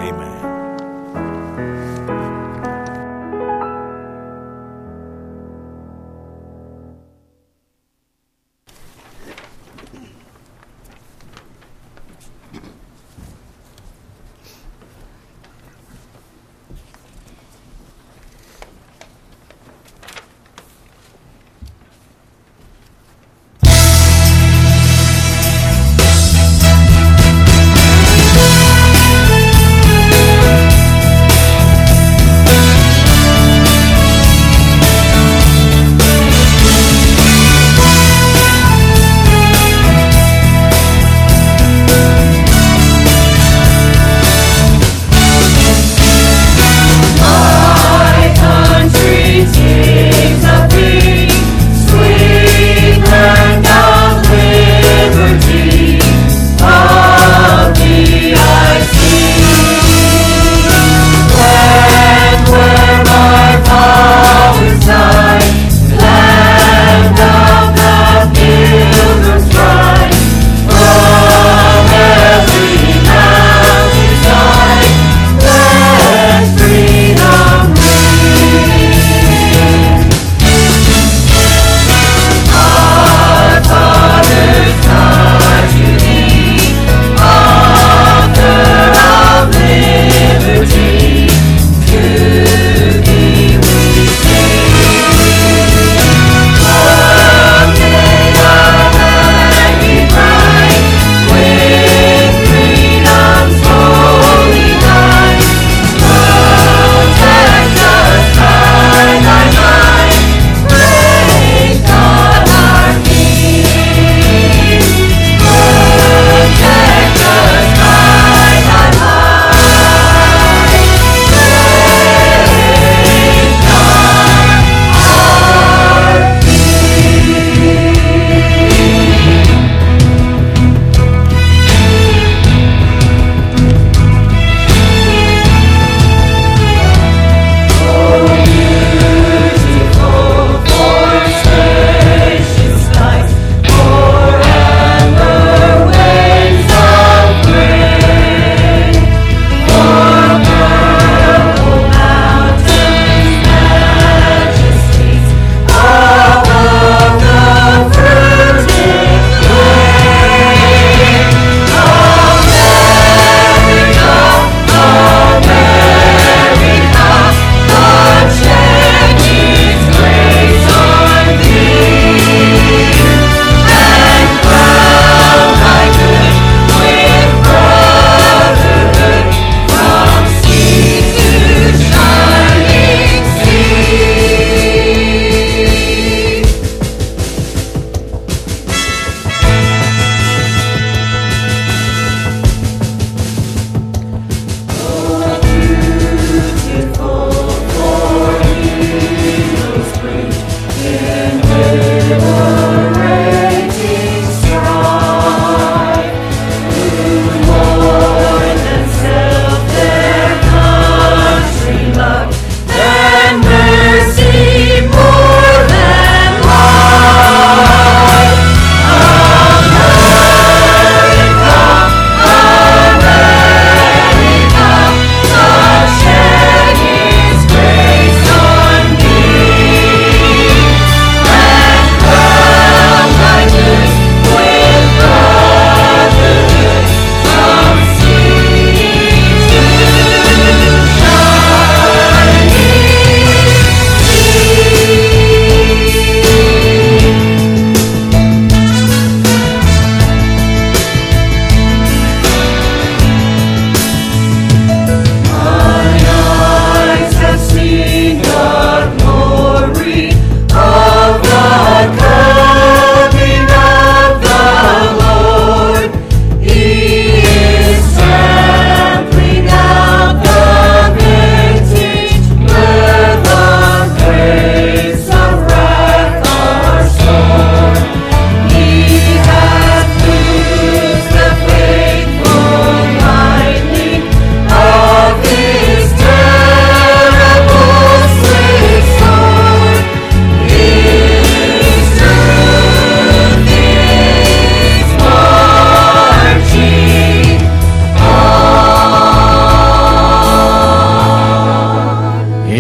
Amen.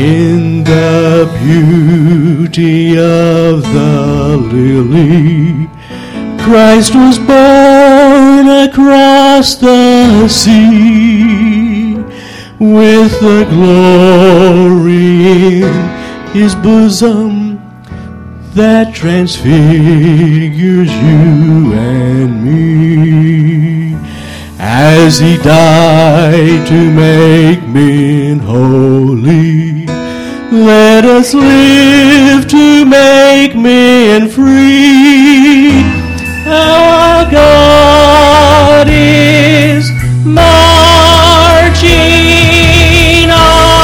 In the beauty of the lily, Christ was born across the sea, with the glory in his bosom that transfigures you and me. As he died to make men holy, let us live to make men free. Our God is marching on.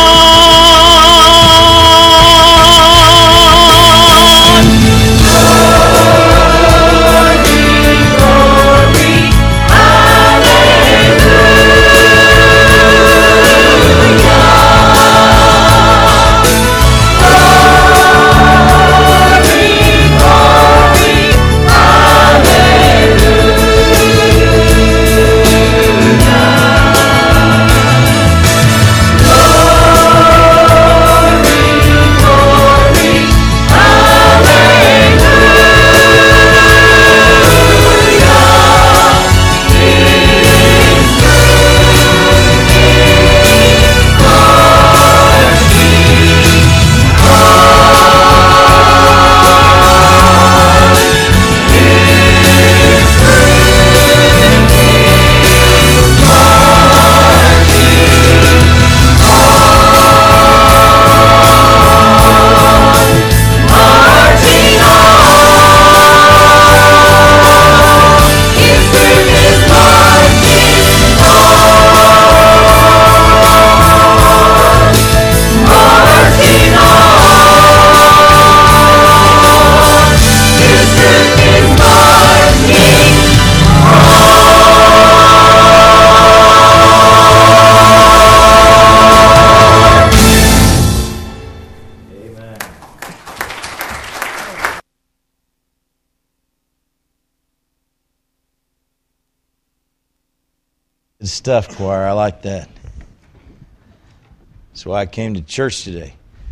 Good stuff, choir. I like that. That's why I came to church today.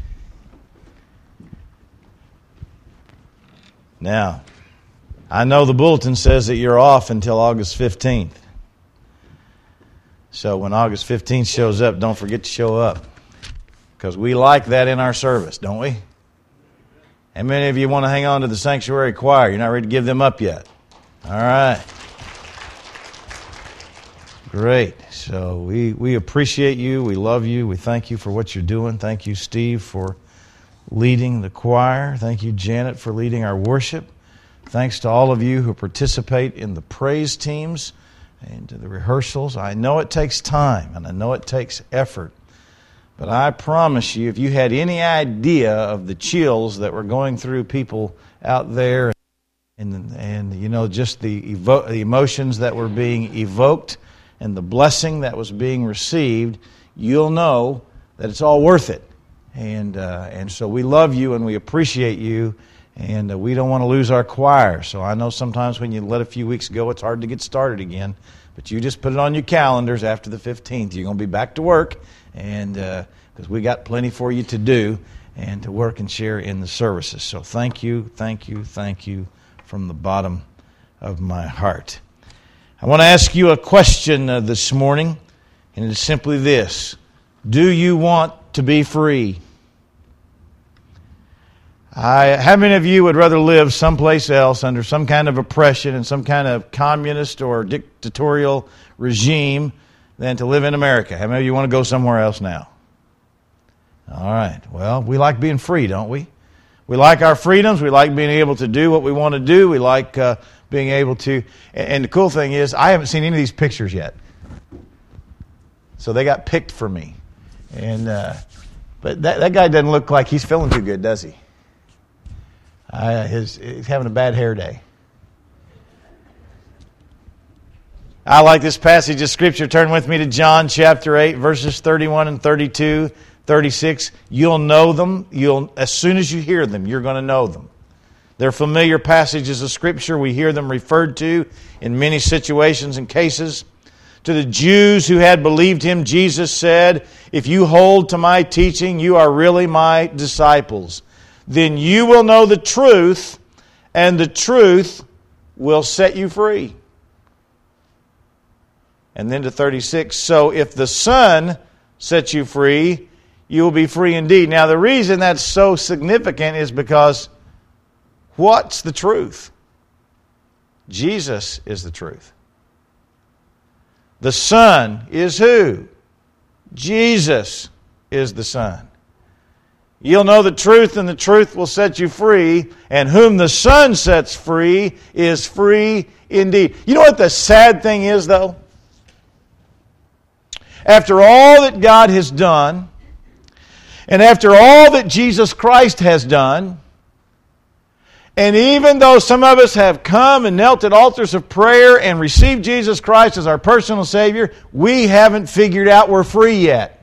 Now, I know the bulletin says that you're off until August 15th. So when August 15th shows up, don't forget to show up. Because we like that in our service, don't we? How many of you want to hang on to the sanctuary choir? You're not ready to give them up yet. All right. Great. So we appreciate you. We love you. We thank you for what you're doing. Thank you, Steve, for leading the choir. Thank you, Janet, for leading our worship. Thanks to all of you who participate in the praise teams and the rehearsals. I know it takes time and I know it takes effort. But I promise you, if you had any idea of the chills that were going through people out there and you know, just the emotions that were being evoked and the blessing that was being received, you'll know that it's all worth it. And so we love you and we appreciate you, and we don't want to lose our choir. So I know sometimes when you let a few weeks go, it's hard to get started again. But you just put it on your calendars after the 15th. You're going to be back to work, and because we got plenty for you to do and to work and share in the services. So thank you, thank you, thank you from the bottom of my heart. I want to ask you a question this morning, and it's simply this. Do you want to be free? How many of you would rather live someplace else under some kind of oppression and some kind of communist or dictatorial regime than to live in America? How many of you want to go somewhere else now? All right. Well, we like being free, don't we? We like our freedoms. We like being able to do what we want to do. We like being able to... And the cool thing is, I haven't seen any of these pictures yet. So they got picked for me. And but that guy doesn't look like he's feeling too good, does he? He's having a bad hair day. I like this passage of Scripture. Turn with me to John chapter 8, verses 31 and 32, 36. You'll know them. As soon as you hear them, you're going to know them. They're familiar passages of Scripture. We hear them referred to in many situations and cases. To the Jews who had believed him, Jesus said, "If you hold to my teaching, you are really my disciples. Then you will know the truth, and the truth will set you free." And then to 36, "So if the Son sets you free, you will be free indeed." Now the reason that's so significant is because what's the truth? Jesus is the truth. The Son is who? Jesus is the Son. You'll know the truth, and the truth will set you free, and whom the Son sets free is free indeed. You know what the sad thing is, though? After all that God has done, and after all that Jesus Christ has done, and even though some of us have come and knelt at altars of prayer and received Jesus Christ as our personal Savior, we haven't figured out we're free yet.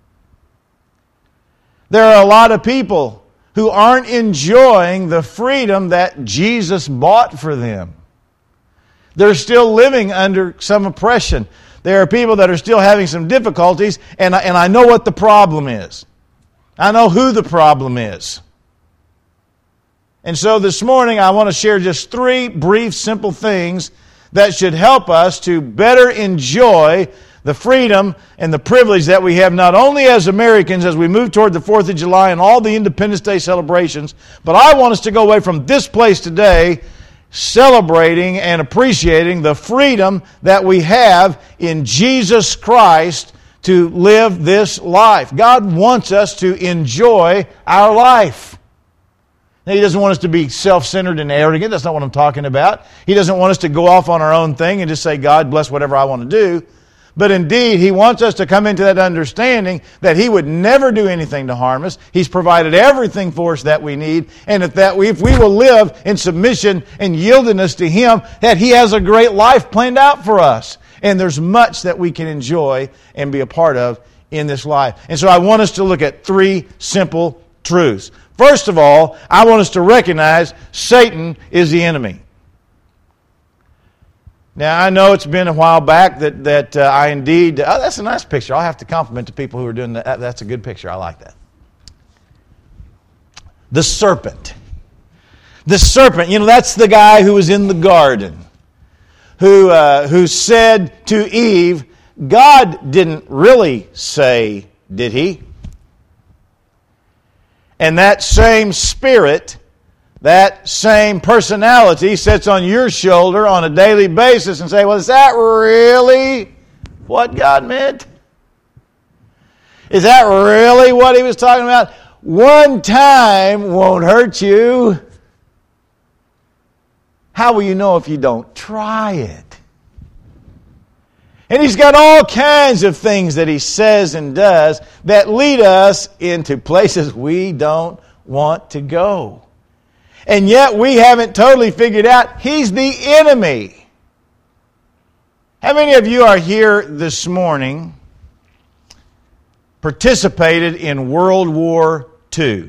There are a lot of people who aren't enjoying the freedom that Jesus bought for them. They're still living under some oppression. There are people that are still having some difficulties, and I know what the problem is. I know who the problem is. And so this morning I want to share just 3 brief, simple things that should help us to better enjoy the freedom and the privilege that we have not only as Americans as we move toward the 4th of July and all the Independence Day celebrations, but I want us to go away from this place today celebrating and appreciating the freedom that we have in Jesus Christ to live this life. God wants us to enjoy our life. Now, He doesn't want us to be self-centered and arrogant. That's not what I'm talking about. He doesn't want us to go off on our own thing and just say, "God, bless whatever I want to do." But indeed, He wants us to come into that understanding that He would never do anything to harm us. He's provided everything for us that we need. And if we will live in submission and yieldedness to Him, that He has a great life planned out for us. And there's much that we can enjoy and be a part of in this life. And so I want us to look at 3 simple truths. First of all, I want us to recognize Satan is the enemy. Now, I know it's been a while back that I indeed... Oh, that's a nice picture. I'll have to compliment the people who are doing that. That's a good picture. I like that. The serpent. The serpent, that's the guy who was in the garden, who said to Eve, God didn't really say, did He? And that same spirit, that same personality sits on your shoulder on a daily basis and say, well, is that really what God meant? Is that really what He was talking about? One time won't hurt you. How will you know if you don't try it? And he's got all kinds of things that he says and does that lead us into places we don't want to go. And yet we haven't totally figured out he's the enemy. How many of you are here this morning participated in World War II?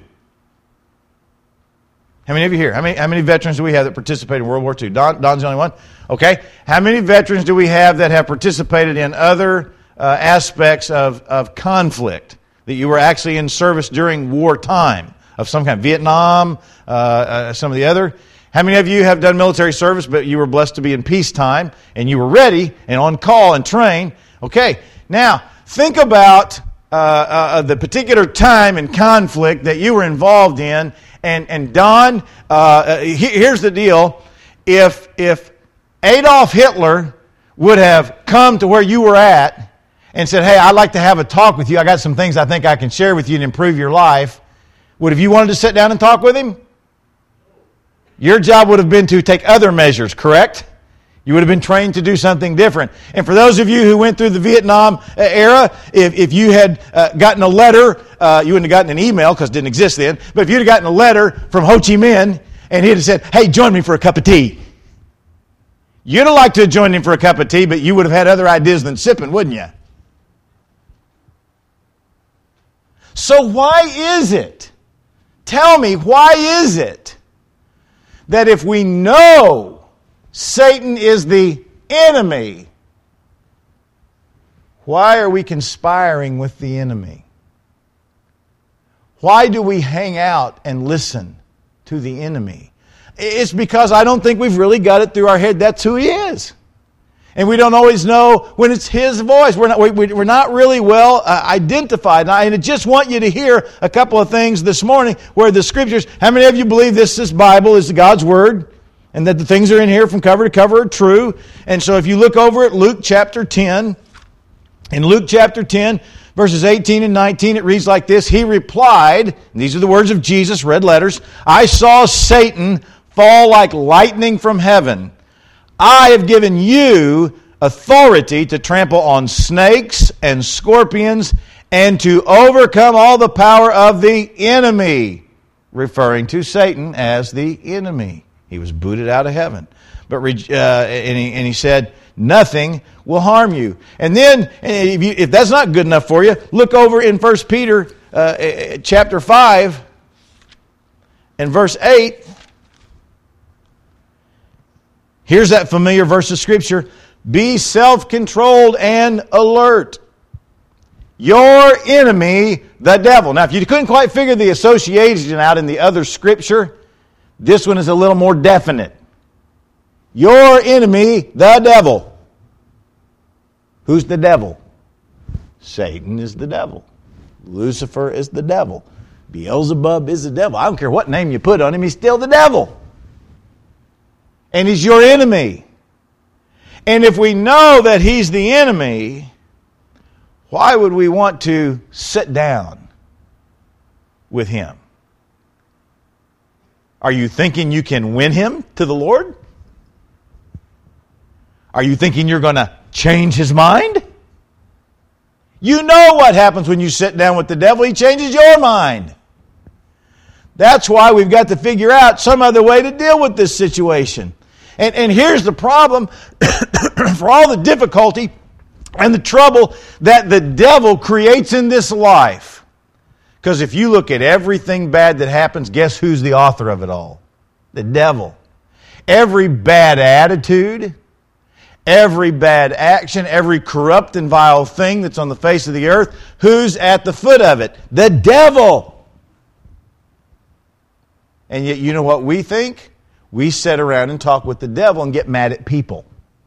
How many of you here? How many veterans do we have that participated in World War II? Don's the only one? Okay. How many veterans do we have that have participated in other aspects of conflict? That you were actually in service during wartime of some kind? Vietnam, some of the other. How many of you have done military service, but you were blessed to be in peacetime, and you were ready and on call and trained? Okay. Now, think about the particular time and conflict that you were involved in. And Don, here's the deal. If Adolf Hitler would have come to where you were at and said, hey, I'd like to have a talk with you. I got some things I think I can share with you to improve your life. Would have you wanted to sit down and talk with him? Your job would have been to take other measures, correct? You would have been trained to do something different. And for those of you who went through the Vietnam era, if you had gotten a letter, you wouldn't have gotten an email because it didn't exist then, but if you'd have gotten a letter from Ho Chi Minh and he'd have said, hey, join me for a cup of tea. You'd have liked to have joined him for a cup of tea, but you would have had other ideas than sipping, wouldn't you? So why is it? Tell me, why is it that if we know Satan is the enemy, Why are we conspiring with the enemy? Why do we hang out and listen to the enemy? It's because I don't think we've really got it through our head that's who he is. And we don't always know when it's his voice. We're not really well identified. And I just want you to hear a couple of things this morning where the Scriptures, how many of you believe this Bible is God's Word? And that the things are in here from cover to cover are true? And so if you look over at Luke chapter 10, in Luke chapter 10, verses 18 and 19, it reads like this. He replied, and these are the words of Jesus, red letters, I saw Satan fall like lightning from heaven. I have given you authority to trample on snakes and scorpions and to overcome all the power of the enemy, referring to Satan as the enemy. He was booted out of heaven. But and he said, nothing will harm you. And then, if that's not good enough for you, look over in 1 Peter chapter 5 and verse 8. Here's that familiar verse of Scripture. Be self-controlled and alert. Your enemy, the devil. Now, if you couldn't quite figure the association out in the other Scripture, this one is a little more definite. Your enemy, the devil. Who's the devil? Satan is the devil. Lucifer is the devil. Beelzebub is the devil. I don't care what name you put on him, he's still the devil. And he's your enemy. And if we know that he's the enemy, why would we want to sit down with him? Are you thinking you can win him to the Lord? Are you thinking you're going to change his mind? You know what happens when you sit down with the devil. He changes your mind. That's why we've got to figure out some other way to deal with this situation. And here's the problem for all the difficulty and the trouble that the devil creates in this life. Because if you look at everything bad that happens, guess who's the author of it all? The devil. Every bad attitude, every bad action, every corrupt and vile thing that's on the face of the earth, who's at the foot of it? The devil. And yet, you know what we think? We sit around and talk with the devil and get mad at people.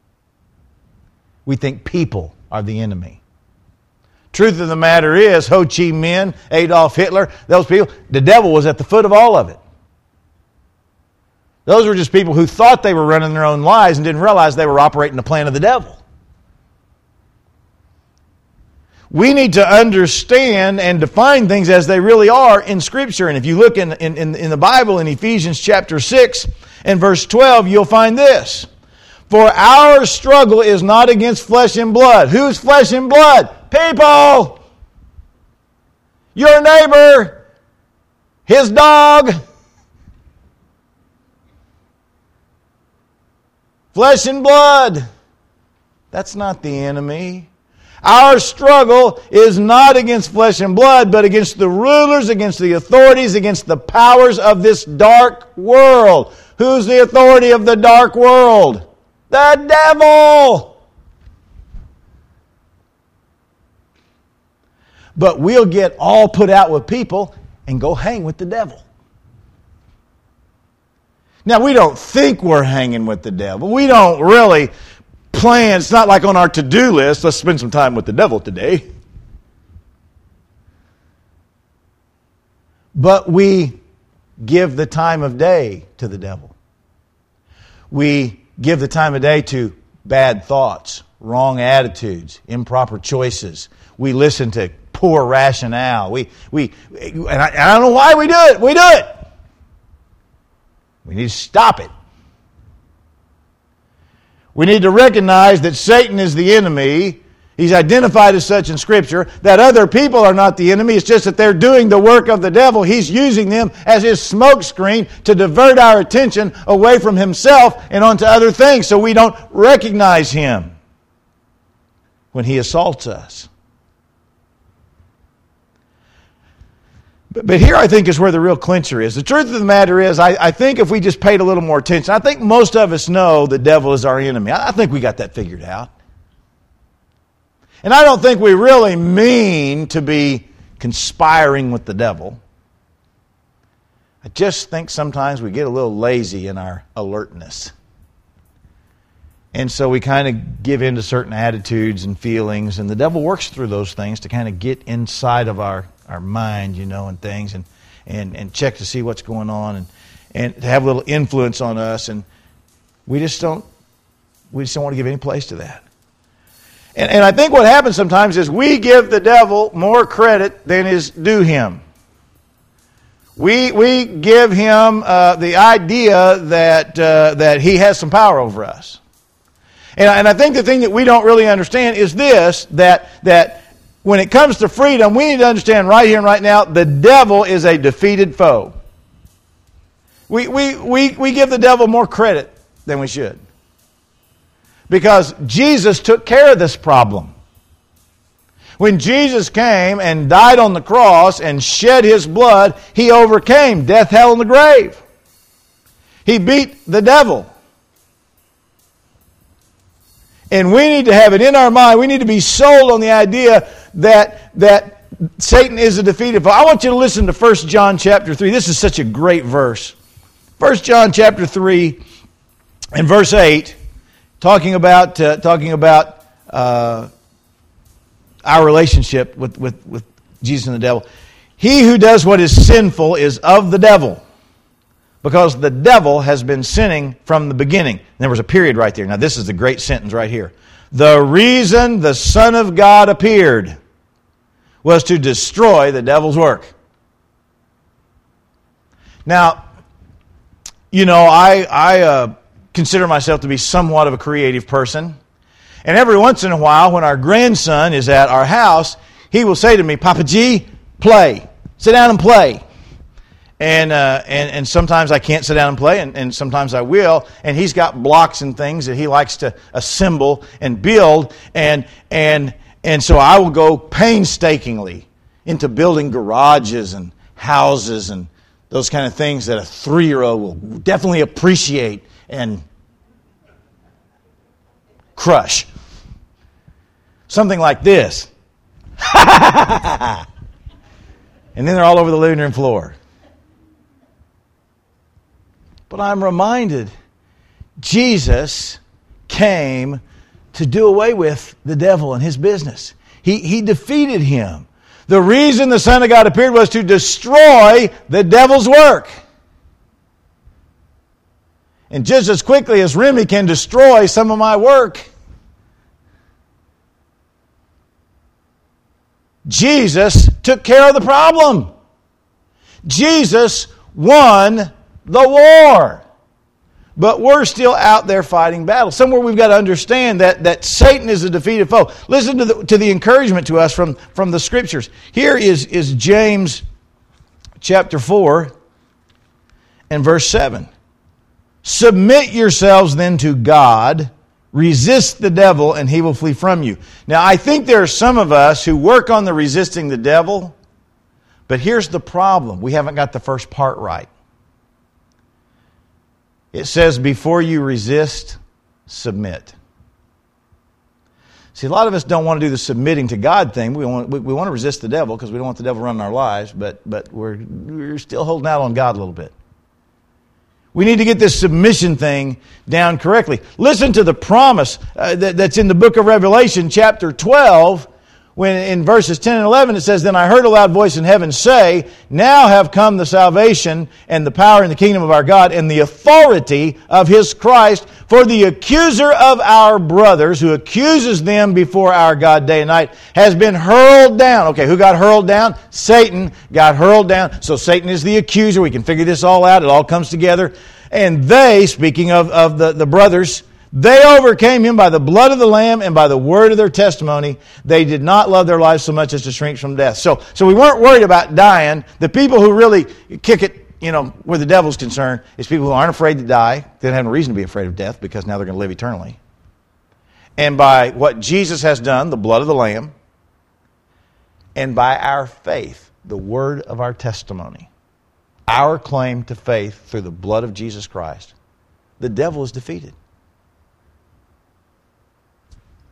We think people are the enemy. Truth of the matter is, Ho Chi Minh, Adolf Hitler, those people, the devil was at the foot of all of it. Those were just people who thought they were running their own lives and didn't realize they were operating the plan of the devil. We need to understand and define things as they really are in Scripture. And if you look in the Bible, in Ephesians chapter 6 and verse 12, you'll find this. For our struggle is not against flesh and blood. Who's flesh and blood? People! Your neighbor! His dog! Flesh and blood. That's not the enemy. Our struggle is not against flesh and blood, but against the rulers, against the authorities, against the powers of this dark world. Who's the authority of the dark world? The devil! But we'll get all put out with people and go hang with the devil. Now, we don't think we're hanging with the devil. We don't really plan. It's not like on our to-do list, let's spend some time with the devil today. But we give the time of day to the devil. We give the time of day to bad thoughts, wrong attitudes, improper choices. We listen to poor rationale. And I don't know why we do it. We do it. We need to stop it. We need to recognize that Satan is the enemy. He's identified as such in Scripture. That other people are not the enemy. It's just that they're doing the work of the devil. He's using them as his smokescreen to divert our attention away from himself and onto other things so we don't recognize him when he assaults us. But here I think is where the real clincher is. The truth of the matter is, I think if we just paid a little more attention, I think most of us know the devil is our enemy. I think we got that figured out. And I don't think we really mean to be conspiring with the devil. I just think sometimes we get a little lazy in our alertness. And so we kind of give in to certain attitudes and feelings, and the devil works through those things to kind of get inside of our mind, and things, and check to see what's going on, and to have a little influence on us, and we just don't want to give any place to that. And I think what happens sometimes is we give the devil more credit than is due him. We give him the idea that he has some power over us. And I think the thing that we don't really understand is this, that when it comes to freedom, we need to understand right here and right now, the devil is a defeated foe. We give the devil more credit than we should. Because Jesus took care of this problem. When Jesus came and died on the cross and shed His blood, He overcame death, hell, and the grave. He beat the devil. And we need to have it in our mind. We need to be sold on the idea that Satan is a defeated foe. I want you to listen to 1 John chapter 3. This is such a great verse. 1 John chapter 3 and verse 8, talking about our relationship with Jesus and the devil. He who does what is sinful is of the devil, because the devil has been sinning from the beginning. And there was a period right there. Now this is the great sentence right here. The reason the Son of God appeared was to destroy the devil's work. Now, I consider myself to be somewhat of a creative person. And every once in a while, when our grandson is at our house, he will say to me, Papa G, play. Sit down and play. And sometimes I can't sit down and play, and sometimes I will. And he's got blocks and things that he likes to assemble and build. And so I will go painstakingly into building garages and houses and those kind of things that a 3-year-old will definitely appreciate and crush. Something like this. And then they're all over the living room floor. But I'm reminded, Jesus came to do away with the devil and his business. He defeated him. The reason the Son of God appeared was to destroy the devil's work. And just as quickly as Remy can destroy some of my work, Jesus took care of the problem. Jesus won the war. But we're still out there fighting battles. Somewhere we've got to understand that Satan is a defeated foe. Listen to the encouragement to us from the Scriptures. Here is James chapter 4 and verse 7. Submit yourselves then to God, resist the devil, and he will flee from you. Now, I think there are some of us who work on the resisting the devil, but here's the problem. We haven't got the first part right. It says, before you resist, submit. See, a lot of us don't want to do the submitting to God thing. We want to resist the devil because we don't want the devil running our lives, but we're still holding out on God a little bit. We need to get this submission thing down correctly. Listen to the promise that's in the book of Revelation, chapter 12, when in verses 10 and 11 it says, Then I heard a loud voice in heaven say, Now have come the salvation and the power and the kingdom of our God and the authority of His Christ, for the accuser of our brothers, who accuses them before our God day and night, has been hurled down. Okay, who got hurled down? Satan got hurled down. So Satan is the accuser. We can figure this all out. It all comes together. And they, speaking of the brothers, they overcame him by the blood of the Lamb and by the word of their testimony. They did not love their lives so much as to shrink from death. So we weren't worried about dying. The people who really kick it, where the devil's concerned, is people who aren't afraid to die. They don't have a reason to be afraid of death because now they're going to live eternally. And by what Jesus has done, the blood of the Lamb, and by our faith, the word of our testimony, our claim to faith through the blood of Jesus Christ, the devil is defeated.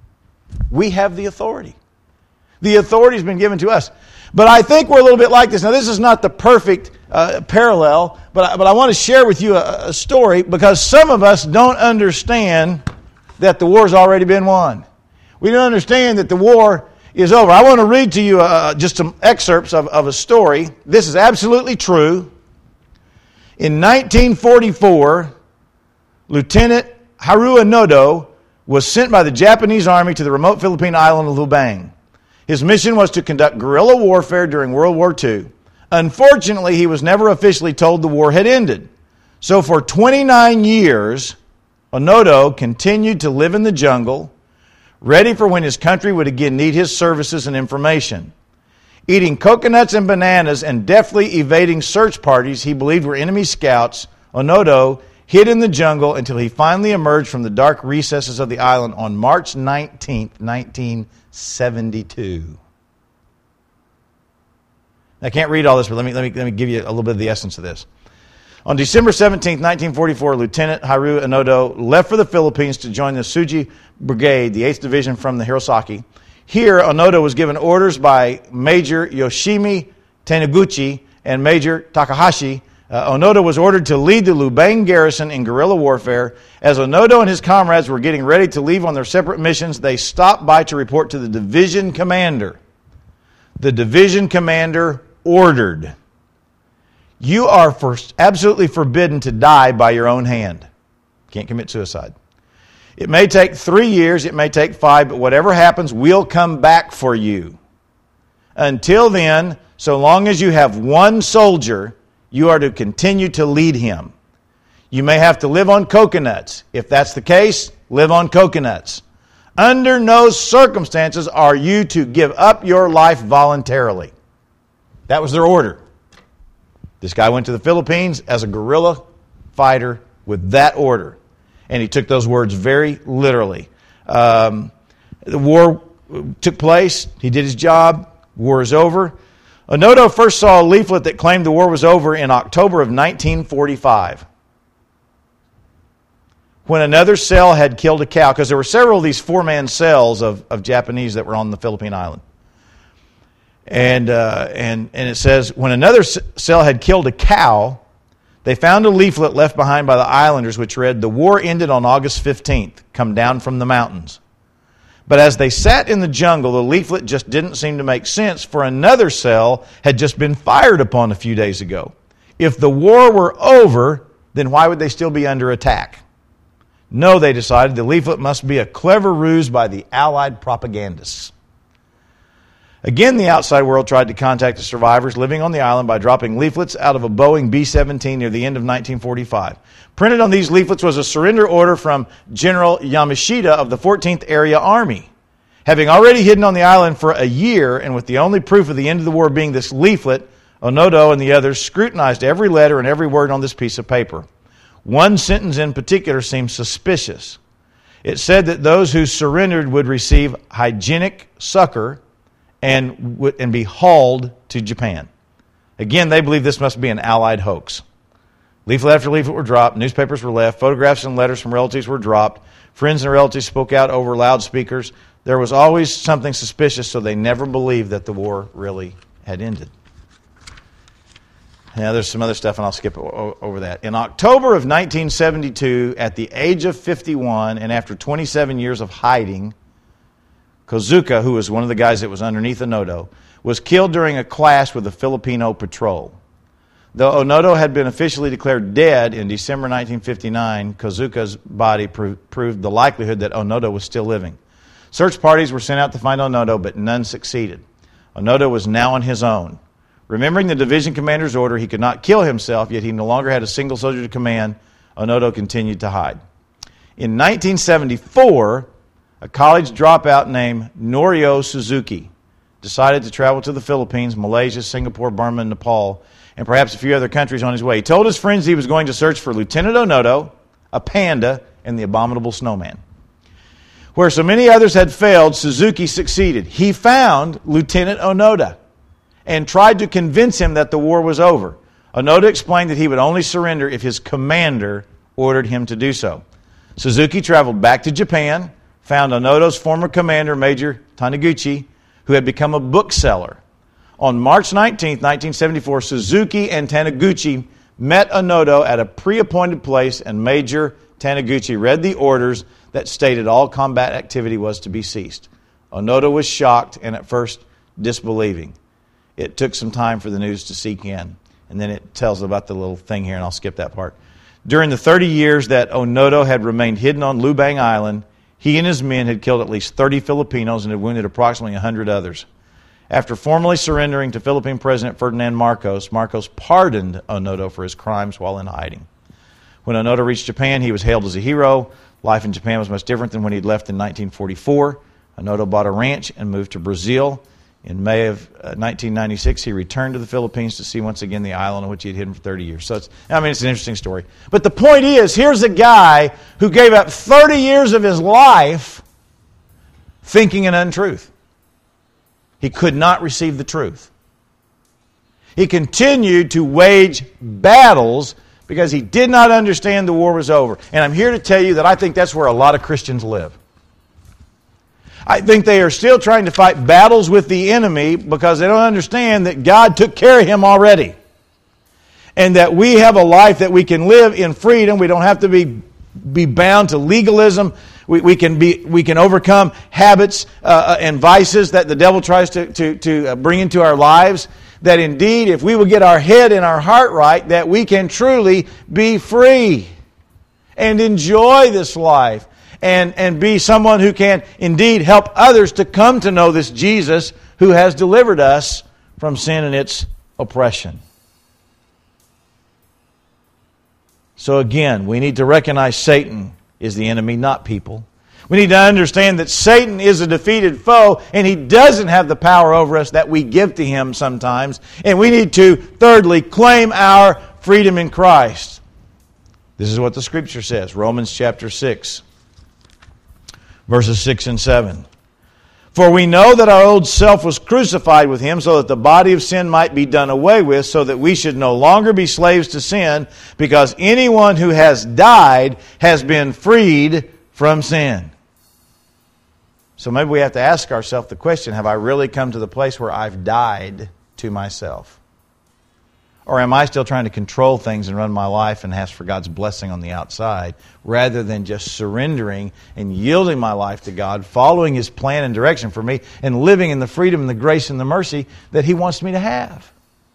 We have the authority. The authority has been given to us. But I think we're a little bit like this. Now, this is not the perfect parallel, but I want to share with you a story because some of us don't understand that the war's already been won. We don't understand that the war is over. I want to read to you just some excerpts of a story. This is absolutely true. In 1944, Lieutenant Haru Onoda was sent by the Japanese army to the remote Philippine island of Lubang. His mission was to conduct guerrilla warfare during World War II. Unfortunately, he was never officially told the war had ended. So for 29 years, Onoda continued to live in the jungle, ready for when his country would again need his services and information. Eating coconuts and bananas and deftly evading search parties he believed were enemy scouts, Onoda hid in the jungle until he finally emerged from the dark recesses of the island on March 19, 1972. I can't read all this, but let me give you a little bit of the essence of this. On December 17, 1944, Lieutenant Haru Onoda left for the Philippines to join the Tsuji Brigade, the 8th Division from the Hirosaki. Here, Onoda was given orders by Major Yoshimi Taniguchi and Major Takahashi. Onoda was ordered to lead the Lubang garrison in guerrilla warfare. As Onoda and his comrades were getting ready to leave on their separate missions, they stopped by to report to the division commander. The division commander ordered, "You are absolutely forbidden to die by your own hand. Can't commit suicide. It may take 3 years, it may take 5, but whatever happens, we'll come back for you. Until then, so long as you have one soldier, you are to continue to lead him. You may have to live on coconuts. If that's the case, live on coconuts. Under no circumstances are you to give up your life voluntarily." That was their order. This guy went to the Philippines as a guerrilla fighter with that order. And he took those words very literally. The war took place. He did his job. War is over. Onoda first saw a leaflet that claimed the war was over in October of 1945. When another cell had killed a cow, because there were several of these four-man cells of Japanese that were on the Philippine island. And it says, when another cell had killed a cow, they found a leaflet left behind by the islanders which read, "The war ended on August 15th. Come down from the mountains." But as they sat in the jungle, the leaflet just didn't seem to make sense, for another cell had just been fired upon a few days ago. If the war were over, then why would they still be under attack? No, they decided, the leaflet must be a clever ruse by the Allied propagandists. Again, the outside world tried to contact the survivors living on the island by dropping leaflets out of a Boeing B-17 near the end of 1945. Printed on these leaflets was a surrender order from General Yamashita of the 14th Area Army. Having already hidden on the island for a year, and with the only proof of the end of the war being this leaflet, Onoda and the others scrutinized every letter and every word on this piece of paper. One sentence in particular seemed suspicious. It said that those who surrendered would receive hygienic succor and be hauled to Japan. Again, they believe this must be an Allied hoax. Leaflet after leaflet were dropped, newspapers were left, photographs and letters from relatives were dropped, friends and relatives spoke out over loudspeakers. There was always something suspicious, so they never believed that the war really had ended. Now, there's some other stuff, and I'll skip over that. In October of 1972, at the age of 51, and after 27 years of hiding, Kozuka, who was one of the guys that was underneath Onoda, was killed during a clash with the Filipino patrol. Though Onoda had been officially declared dead in December 1959, Kozuka's body proved the likelihood that Onoda was still living. Search parties were sent out to find Onoda, but none succeeded. Onoda was now on his own. Remembering the division commander's order, he could not kill himself, yet he no longer had a single soldier to command. Onoda continued to hide. In 1974, a college dropout named Norio Suzuki decided to travel to the Philippines, Malaysia, Singapore, Burma, and Nepal, and perhaps a few other countries on his way. He told his friends he was going to search for Lieutenant Onoda, a panda, and the abominable snowman. Where so many others had failed, Suzuki succeeded. He found Lieutenant Onoda and tried to convince him that the war was over. Onoda explained that he would only surrender if his commander ordered him to do so. Suzuki traveled back to Japan, found Onoto's former commander, Major Taniguchi, who had become a bookseller. On March 19, 1974, Suzuki and Taniguchi met Onoto at a pre-appointed place, and Major Taniguchi read the orders that stated all combat activity was to be ceased. Onoto was shocked and at first disbelieving. It took some time for the news to sink in. And then it tells about the little thing here, and I'll skip that part. During the 30 years that Onoto had remained hidden on Lubang Island, he and his men had killed at least 30 Filipinos and had wounded approximately 100 others. After formally surrendering to Philippine President Ferdinand Marcos, Marcos pardoned Onoto for his crimes while in hiding. When Onoto reached Japan, he was hailed as a hero. Life in Japan was much different than when he'd left in 1944. Onoto bought a ranch and moved to Brazil. In May of 1996, he returned to the Philippines to see once again the island on which he had hidden for 30 years. So it's an interesting story. But the point is, here's a guy who gave up 30 years of his life thinking an untruth. He could not receive the truth. He continued to wage battles because he did not understand the war was over. And I'm here to tell you that I think that's where a lot of Christians live. I think they are still trying to fight battles with the enemy because they don't understand that God took care of him already. And that we have a life that we can live in freedom. We don't have to be bound to legalism. We can overcome habits and vices that the devil tries to bring into our lives. That indeed, if we will get our head and our heart right, that we can truly be free and enjoy this life. And be someone who can indeed help others to come to know this Jesus who has delivered us from sin and its oppression. So again, we need to recognize Satan is the enemy, not people. We need to understand that Satan is a defeated foe, and he doesn't have the power over us that we give to him sometimes. And we need to, thirdly, claim our freedom in Christ. This is what the Scripture says, Romans chapter 6. Verses 6 and 7. For we know that our old self was crucified with him so that the body of sin might be done away with, so that we should no longer be slaves to sin, because anyone who has died has been freed from sin. So maybe we have to ask ourselves the question, have I really come to the place where I've died to myself? Or am I still trying to control things and run my life and ask for God's blessing on the outside, rather than just surrendering and yielding my life to God, following His plan and direction for me, and living in the freedom and the grace and the mercy that He wants me to have?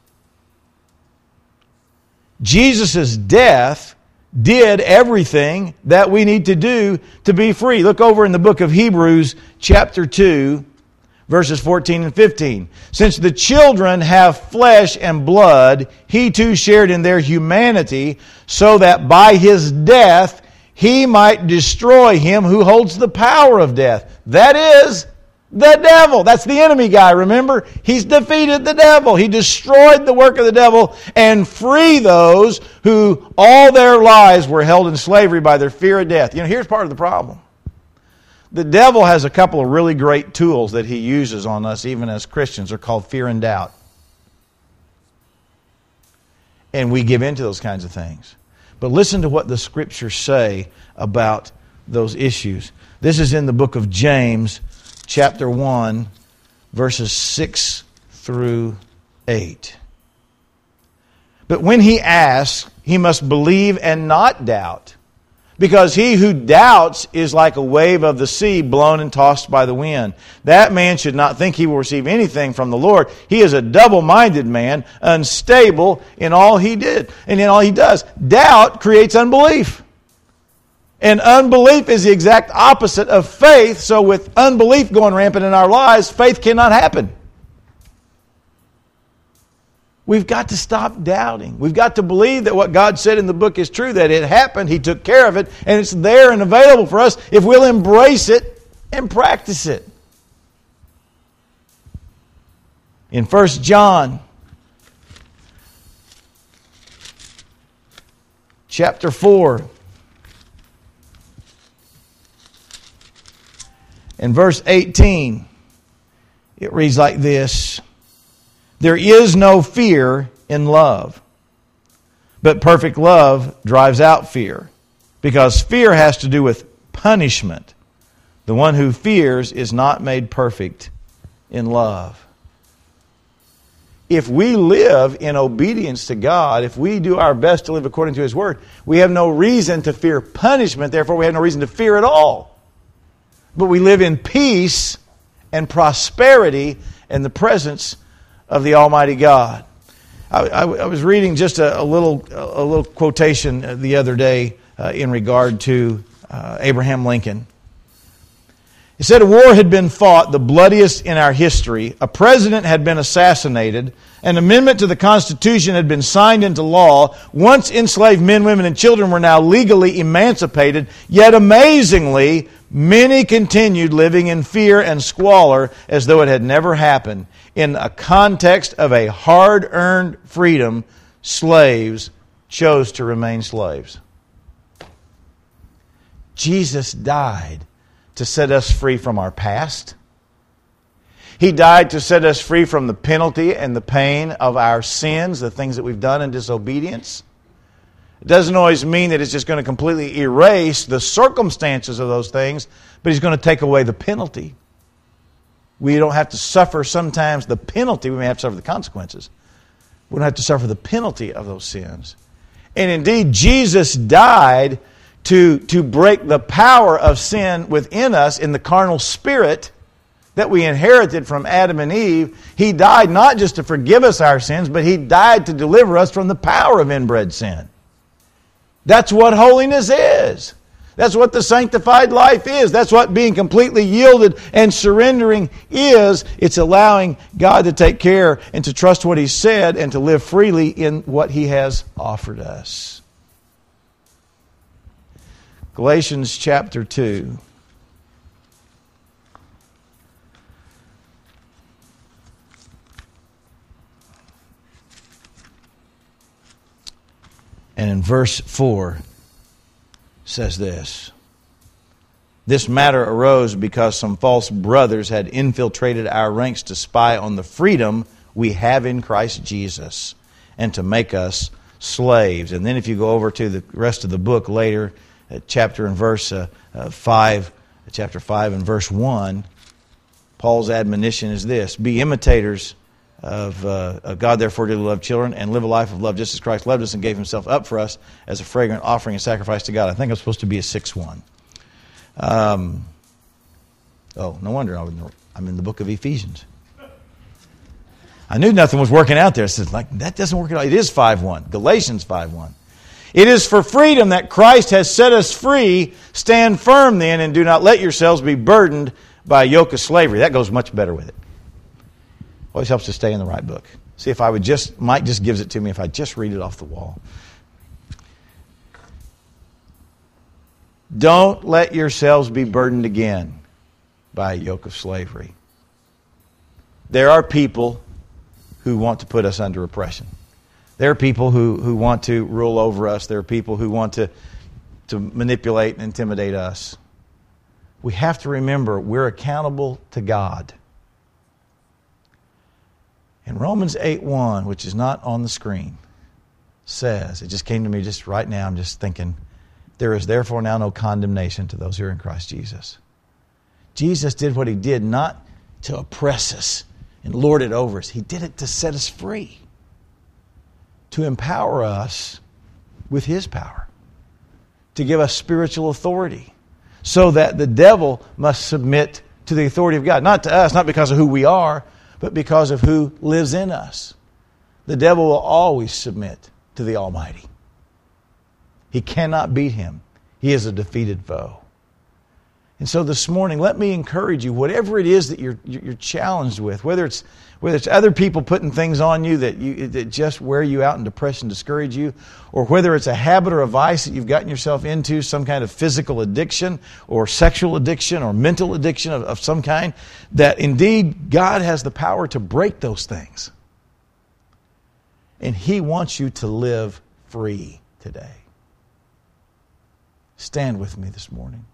Jesus' death did everything that we need to do to be free. Look over in the book of Hebrews chapter 2, verses 14 and 15. Since the children have flesh and blood, He too shared in their humanity, so that by His death He might destroy him who holds the power of death. That is the devil. That's the enemy guy, remember? He's defeated the devil. He destroyed the work of the devil and free those who all their lives were held in slavery by their fear of death. Here's part of the problem. The devil has a couple of really great tools that he uses on us, even as Christians. They're called fear and doubt. And we give in to those kinds of things. But listen to what the Scriptures say about those issues. This is in the book of James, chapter 1, verses 6 through 8. But when he asks, he must believe and not doubt. Because he who doubts is like a wave of the sea blown and tossed by the wind. That man should not think he will receive anything from the Lord. He is a double-minded man, unstable in all he did and in all he does. Doubt creates unbelief. And unbelief is the exact opposite of faith. So with unbelief going rampant in our lives, faith cannot happen. We've got to stop doubting. We've got to believe that what God said in the book is true, that it happened, He took care of it, and it's there and available for us if we'll embrace it and practice it. In 1 John chapter 4 and verse 18, it reads like this: there is no fear in love, but perfect love drives out fear, because fear has to do with punishment. The one who fears is not made perfect in love. If we live in obedience to God, if we do our best to live according to His Word, we have no reason to fear punishment. Therefore, we have no reason to fear at all. But we live in peace and prosperity in the presence of the Almighty God. I was reading just a little quotation the other day in regard to Abraham Lincoln. He said a war had been fought, the bloodiest in our history. A president had been assassinated. An amendment to the Constitution had been signed into law. Once enslaved men, women, and children were now legally emancipated. Yet amazingly, many continued living in fear and squalor as though it had never happened. In a context of a hard-earned freedom, slaves chose to remain slaves. Jesus died to set us free from our past. He died to set us free from the penalty and the pain of our sins, the things that we've done in disobedience. It doesn't always mean that it's just going to completely erase the circumstances of those things, but He's going to take away the penalty. We don't have to suffer sometimes the penalty. We may have to suffer the consequences. We don't have to suffer the penalty of those sins. And indeed, Jesus died to break the power of sin within us in the carnal spirit that we inherited from Adam and Eve. He died not just to forgive us our sins, but He died to deliver us from the power of inbred sin. That's what holiness is. That's what the sanctified life is. That's what being completely yielded and surrendering is. It's allowing God to take care and to trust what He said and to live freely in what He has offered us. Galatians chapter 2. And in verse 4 says this. This matter arose because some false brothers had infiltrated our ranks to spy on the freedom we have in Christ Jesus and to make us slaves. And then if you go over to the rest of the book later, chapter 5 and verse 1, Paul's admonition is this: be imitators of God, therefore dearly loved children, and live a life of love just as Christ loved us and gave Himself up for us as a fragrant offering and sacrifice to God. I think I'm supposed to be a 6-1. No wonder I'm in the book of Ephesians. I knew nothing was working out there. I said, that doesn't work out. It is 5-1. Galatians 5-1. It is for freedom that Christ has set us free. Stand firm then, and do not let yourselves be burdened by a yoke of slavery. That goes much better with it. Always helps to stay in the right book. See if Mike just gives it to me if I just read it off the wall. Don't let yourselves be burdened again by a yoke of slavery. There are people who want to put us under oppression. There are people who want to rule over us. There are people who want to manipulate and intimidate us. We have to remember we're accountable to God. And Romans 8:1, which is not on the screen, says, it just came to me just right now, I'm just thinking, there is therefore now no condemnation to those who are in Christ Jesus. Jesus did what He did not to oppress us and lord it over us. He did it to set us free, to empower us with His power, to give us spiritual authority, so that the devil must submit to the authority of God. Not to us, not because of who we are, but because of who lives in us. The devil will always submit to the Almighty. He cannot beat Him. He is a defeated foe. And so this morning, let me encourage you, whatever it is that you're challenged with, whether it's other people putting things on you that just wear you out in depression, discourage you, or whether it's a habit or a vice that you've gotten yourself into, some kind of physical addiction or sexual addiction or mental addiction of some kind, that indeed God has the power to break those things. And He wants you to live free today. Stand with me this morning.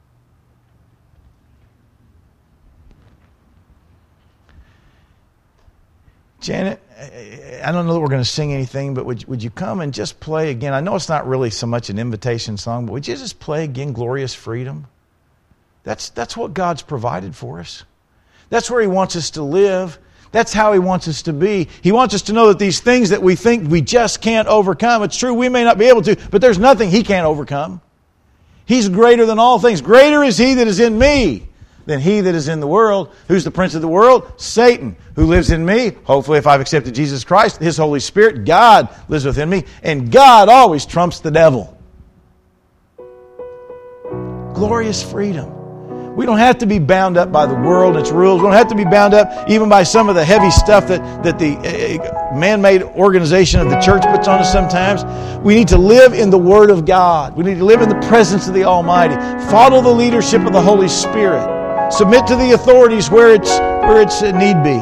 Janet, I don't know that we're going to sing anything, but would you come and just play again? I know it's not really so much an invitation song, but would you just play again, Glorious Freedom? That's what God's provided for us. That's where He wants us to live. That's how He wants us to be. He wants us to know that these things that we think we just can't overcome, it's true, we may not be able to, but there's nothing He can't overcome. He's greater than all things. Greater is He that is in me than he that is in the world. Who's the prince of the world? Satan. Who lives in me? Hopefully, if I've accepted Jesus Christ, His Holy Spirit, God lives within me, and God always trumps the devil. Glorious freedom. We don't have to be bound up by the world and its rules. We don't have to be bound up even by some of the heavy stuff that the man-made organization of the church puts on us sometimes. We need to live in the Word of God. We need to live in the presence of the Almighty. Follow the leadership of the Holy Spirit. Submit to the authorities where it's need be.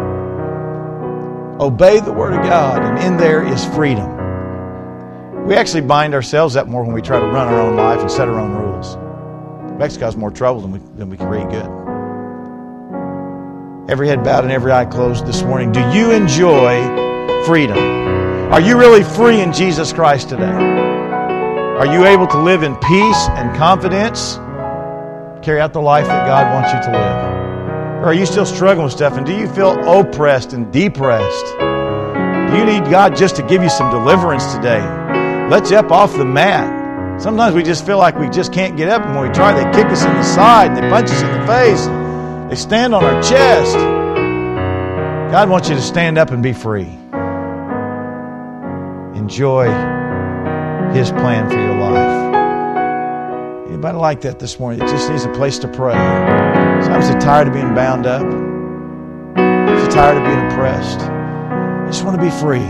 Obey the Word of God, and in there is freedom. We actually bind ourselves up more when we try to run our own life and set our own rules. It makes us cause more trouble than we can create good. Every head bowed and every eye closed this morning. Do you enjoy freedom? Are you really free in Jesus Christ today? Are you able to live in peace and confidence? Carry out the life that God wants you to live? Or are you still struggling with stuff? And do you feel oppressed and depressed? Do you need God just to give you some deliverance today? Let you up off the mat. Sometimes we just feel like we just can't get up, and when we try, they kick us in the side, and they punch us in the face. They stand on our chest. God wants you to stand up and be free. Enjoy His plan for your life. Anybody like that this morning? It just needs a place to pray. Sometimes they're tired of being bound up. They're tired of being oppressed. I just want to be free.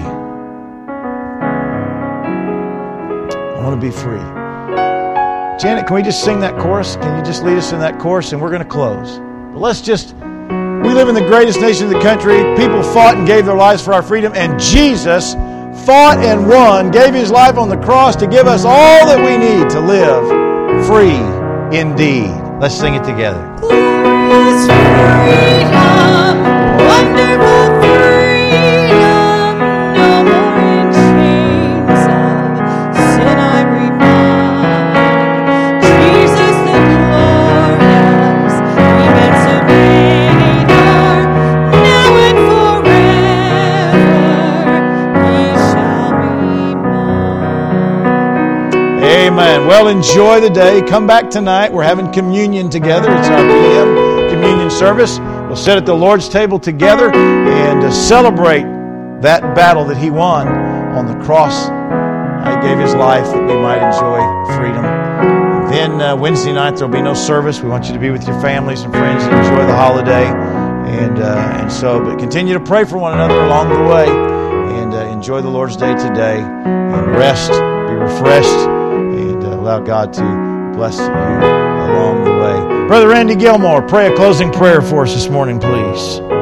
I want to be free. Janet, can we just sing that chorus? Can you just lead us in that chorus? And we're going to close. But we live in the greatest nation in the country. People fought and gave their lives for our freedom. And Jesus fought and won, gave His life on the cross to give us all that we need to live free indeed. Let's sing it together. Glorious freedom, wonderful freedom, no more in chains of sin I remind. Jesus the glorious, Emancipator, now and forever, He shall be mine. Amen. Well, enjoy the day. Come back tonight. We're having communion together. It's our PM communion service. We'll sit at the Lord's table together and celebrate that battle that He won on the cross. He gave His life that we might enjoy freedom. And then Wednesday night there will be no service. We want you to be with your families and friends and enjoy the holiday. But continue to pray for one another along the way, and enjoy the Lord's Day today, and rest, be refreshed, and allow God to bless you along the way. Brother Randy Gilmore, pray a closing prayer for us this morning, please.